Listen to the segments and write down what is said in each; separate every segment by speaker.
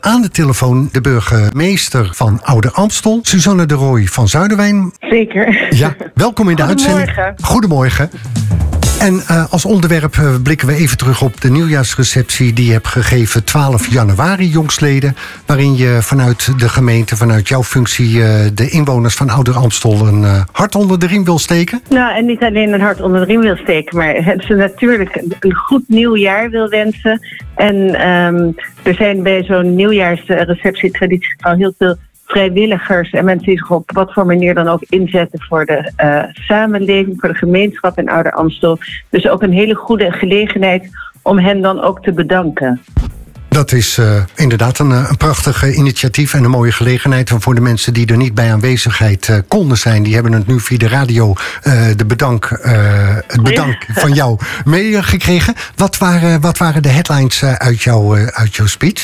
Speaker 1: Aan de telefoon de burgemeester van Ouder-Amstel, Suzanne de Rooij van Zuiderwijn.
Speaker 2: Zeker.
Speaker 1: Ja, welkom in de uitzending. Goedemorgen. En als onderwerp blikken we even terug op de nieuwjaarsreceptie die je hebt gegeven 12 januari jongstleden. Waarin je vanuit de gemeente, vanuit jouw functie, de inwoners van Ouder-Amstel een hart onder de riem wil steken.
Speaker 2: Nou, en niet alleen een hart onder de riem wil steken, maar ze natuurlijk een goed nieuwjaar wil wensen. En er zijn bij zo'n nieuwjaarsreceptie traditioneel heel veel vrijwilligers en mensen die zich op wat voor manier dan ook inzetten voor de samenleving, voor de gemeenschap in Ouder-Amstel. Dus ook een hele goede gelegenheid om hen dan ook te bedanken. Dat is inderdaad een prachtig initiatief en een mooie gelegenheid. En voor de mensen die er niet bij aanwezigheid konden zijn, die hebben het nu via de radio het bedank van jou meegekregen. Wat waren de headlines uit jouw speech?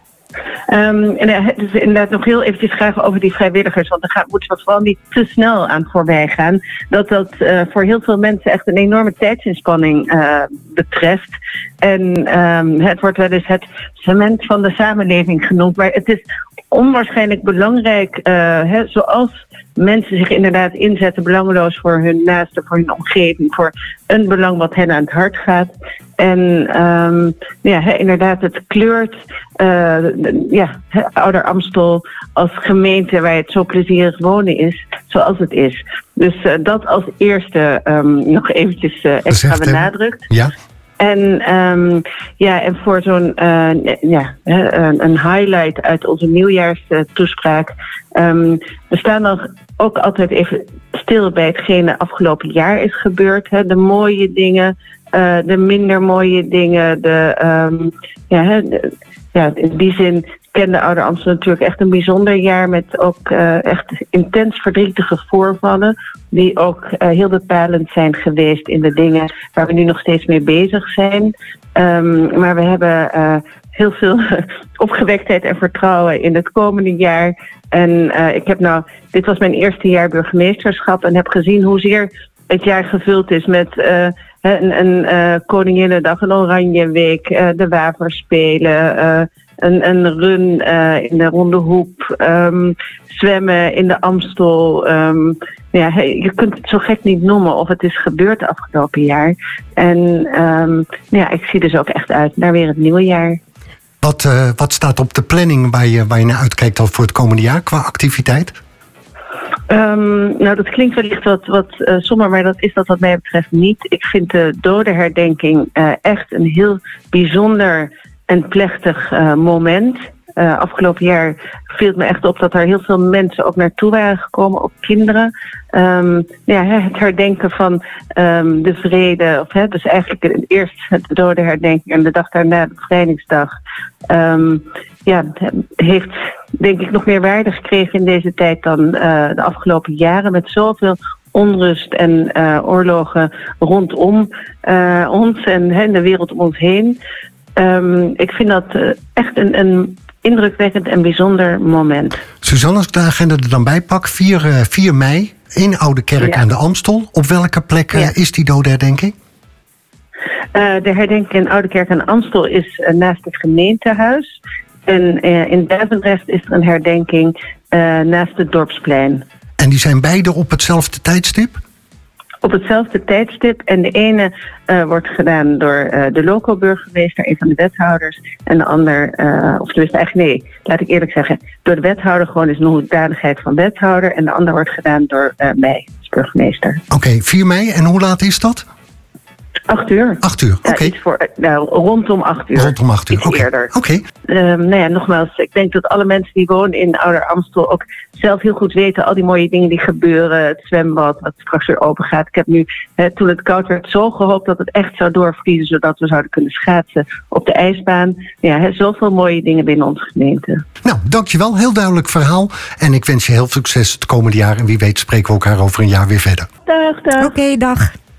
Speaker 2: Dus inderdaad nog heel eventjes graag over die vrijwilligers. Want daar moeten we vooral niet te snel aan voorbij gaan. Dat voor heel veel mensen echt een enorme tijdsinspanning betreft. En het wordt wel eens het cement van de samenleving genoemd. Maar het is onwaarschijnlijk belangrijk, zoals mensen zich inderdaad inzetten, belangeloos voor hun naasten, voor hun omgeving, voor een belang wat hen aan het hart gaat. En inderdaad, het kleurt Ouder-Amstel als gemeente waar het zo plezierig wonen is, zoals het is. Dus dat als eerste nog eventjes extra benadrukt. Ja. En voor zo'n een highlight uit onze nieuwjaarstoespraak. We staan nog ook altijd even stil bij hetgene afgelopen jaar is gebeurd. De mooie dingen, de minder mooie dingen. In die zin kende Ouder-Amstel natuurlijk echt een bijzonder jaar met ook echt intens verdrietige voorvallen. Die ook heel bepalend zijn geweest in de dingen waar we nu nog steeds mee bezig zijn. Maar we hebben heel veel opgewektheid en vertrouwen in het komende jaar. En dit was mijn eerste jaar burgemeesterschap en heb gezien hoezeer het jaar gevuld is met een Koninginnedag, een Oranjeweek, de Waverspelen, een run in de Ronde Hoep, zwemmen in de Amstel. Je kunt het zo gek niet noemen of het is gebeurd afgelopen jaar. En ik zie dus ook echt uit naar weer het nieuwe jaar. Wat staat op de planning waar je naar uitkijkt al voor het komende jaar qua activiteit? Dat klinkt wellicht wat somber, maar dat is dat wat mij betreft niet. Ik vind de dodenherdenking echt een heel bijzonder en plechtig moment. Afgelopen jaar viel het me echt op dat er heel veel mensen ook naartoe waren gekomen, ook kinderen. Het herdenken van de vrede, dus eigenlijk eerst het dodenherdenking en de dag daarna de bevrijdingsdag. Heeft denk ik nog meer waarde gekregen in deze tijd dan de afgelopen jaren met zoveel onrust en oorlogen rondom ons en de wereld om ons heen. Ik vind dat echt een indrukwekkend en bijzonder moment. Suzanne, als ik de agenda er dan bij pak, 4 mei in Oude Kerk aan de Amstel. Op welke plek is die dodenherdenking? De herdenking in Oude Kerk aan de Amstel is naast het gemeentehuis. En in Duivendrecht is er een herdenking naast het dorpsplein. En die zijn beide op hetzelfde tijdstip? Op hetzelfde tijdstip. En de ene wordt gedaan door de loco-burgemeester, een van de wethouders. En de ander, laat ik eerlijk zeggen, door de wethouder, gewoon is een hoedanigheid van wethouder. En de ander wordt gedaan door mij als burgemeester. Oké, 4 mei. En hoe laat is dat? 8 uur. 8 uur, oké. Rondom 8 uur. Rondom 8 uur, oké. Eerder. Oké. Nogmaals, ik denk dat alle mensen die wonen in Ouder-Amstel ook zelf heel goed weten al die mooie dingen die gebeuren. Het zwembad, wat straks weer open gaat. Ik heb nu, toen het koud werd, zo gehoopt dat het echt zou doorvriezen, zodat we zouden kunnen schaatsen op de ijsbaan. Zoveel mooie dingen binnen onze gemeente. Nou, dankjewel. Heel duidelijk verhaal. En ik wens je heel veel succes het komende jaar. En wie weet spreken we elkaar over een jaar weer verder. Dag.
Speaker 3: Oké, dag.